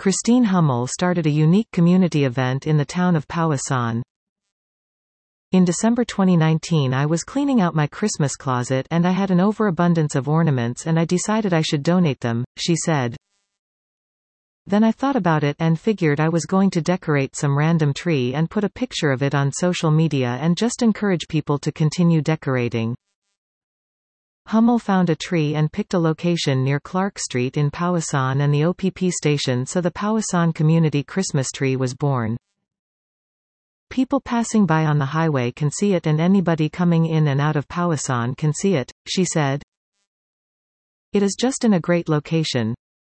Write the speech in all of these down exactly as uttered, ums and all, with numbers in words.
Christine Hummel started a unique community event in the town of Powassan. In December twenty nineteen, I was cleaning out my Christmas closet and I had an overabundance of ornaments and I decided I should donate them, she said. Then I thought about it and figured I was going to decorate some random tree and put a picture of it on social media and just encourage people to continue decorating. Hummel found a tree and picked a location near Clark Street in Powassan and the O P P station, so the Powassan Community Christmas Tree was born. People passing by on the highway can see it and anybody coming in and out of Powassan can see it, she said. It is just in a great location.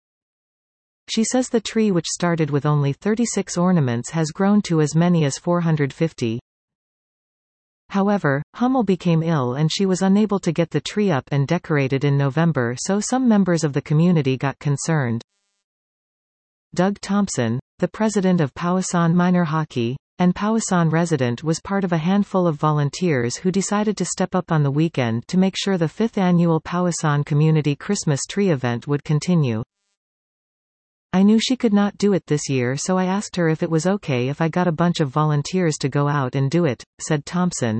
She says the tree, which started with only thirty-six ornaments, has grown to as many as four hundred fifty. However, Hummel became ill and she was unable to get the tree up and decorated in November, so some members of the community got concerned. Doug Thompson, the president of Powassan Minor Hockey, and Powassan resident, was part of a handful of volunteers who decided to step up on the weekend to make sure the fifth annual Powassan Community Christmas Tree event would continue. I knew she could not do it this year, so I asked her if it was okay if I got a bunch of volunteers to go out and do it, said Thompson.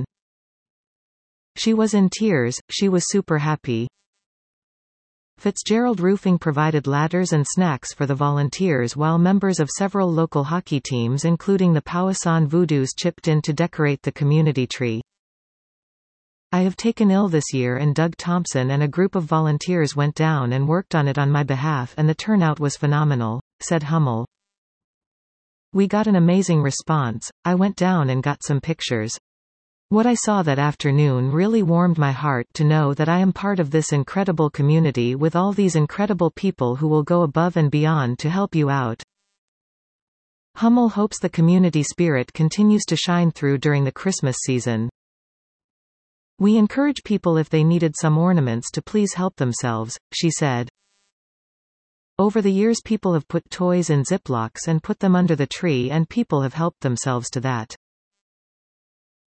She was in tears, she was super happy. Fitzgerald Roofing provided ladders and snacks for the volunteers, while members of several local hockey teams including the Powassan Voodoos chipped in to decorate the community tree. I have taken ill this year and Doug Thompson and a group of volunteers went down and worked on it on my behalf and the turnout was phenomenal, said Hummel. We got an amazing response. I went down and got some pictures. What I saw that afternoon really warmed my heart to know that I am part of this incredible community with all these incredible people who will go above and beyond to help you out. Hummel hopes the community spirit continues to shine through during the Christmas season. We encourage people if they needed some ornaments to please help themselves, she said. Over the years people have put toys in Ziplocs and put them under the tree and people have helped themselves to that.